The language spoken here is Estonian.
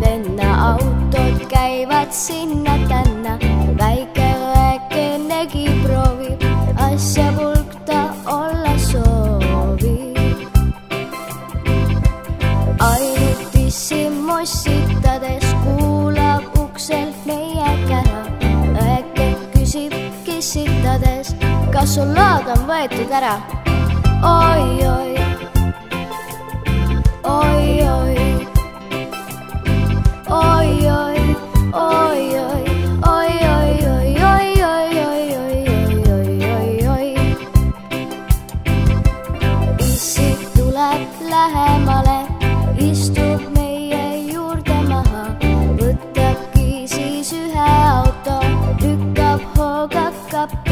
venna autod käivad sinna-tänna. Väike õekenegi proovib, asja pulk ta olla soovib. Ainult pissi-mossitades kuulab ukselt meie kära. Õeke küsib kissitades, kas sul load on võetud ära? Oi-oi, oi-oi, oi-oi, oi-oi, oi-oi-oi-oi-oi-oi-oi-oi-oi-oi. Issi tuleb lähemale, istub meie juurde maha, võtabki siis ühe auto, lükkab hooga kappi.